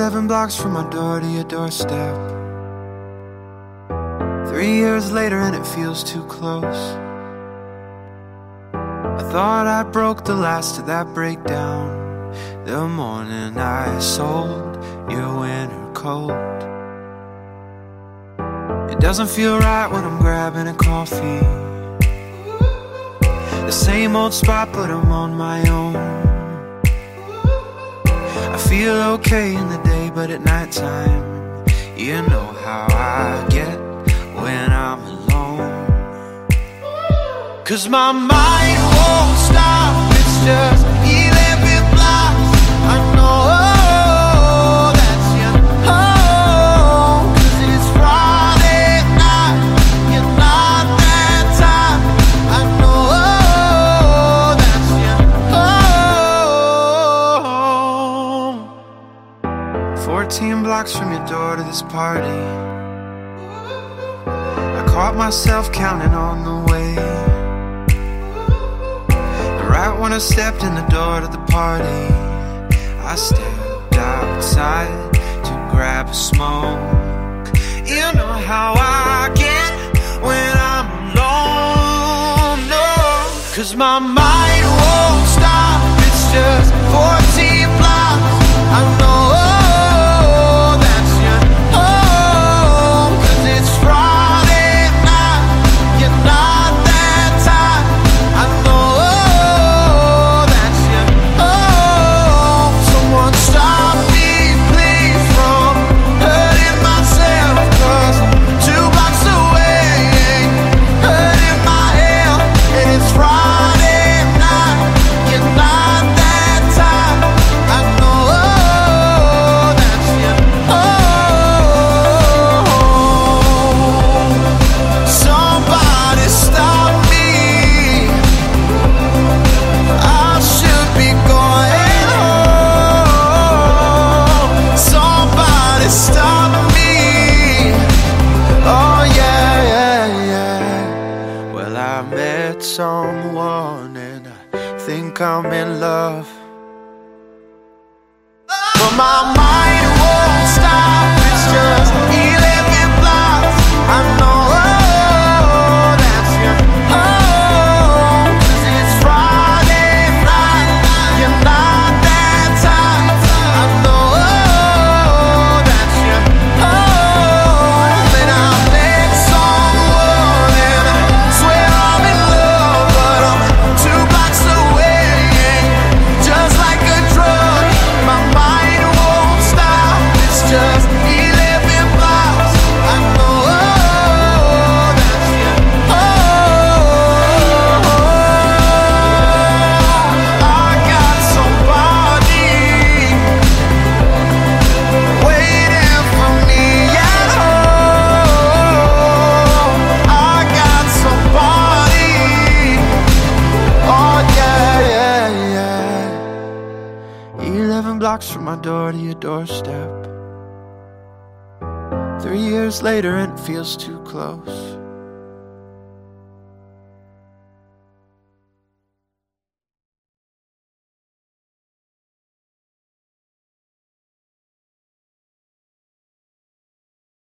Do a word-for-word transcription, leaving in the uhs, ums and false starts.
Eleven blocks from my door to your doorstep. Three years later and it feels too close. I thought I broke the last of that breakdown the morning I sold your winter coat. It doesn't feel right when I'm grabbing a coffee, the same old spot but I'm on my own. I feel okay in the day but at nighttime, you know how I get when I'm alone. 'Cause my mind won't stop, it's just eleven blocks. I know that's your home, 'cause it's Friday night, you're not that time. I know that's your home. Fourteen blocks from your door to this party, caught myself counting on the way. Right when I stepped in the door to the party, I stepped outside to grab a smoke. You know how I get when I'm alone, no. 'Cause my mind won't stop, it's just fourteen blocks. I know that's your home, 'cause it's Friday, not that time. I know that's your home. Someone stop me, please, from hurting myself, 'cause I'm two blocks away, hurting my head. And it's Friday night, you're not that time. I know that's your home. Somebody stop me, I should be going home. Somebody stop me, oh yeah, yeah, yeah. Well, I met someone and I think I'm in love, but my mind won't stop, it's just eleven blocks. I know blocks from my door to your doorstep. Three years later and it feels too close.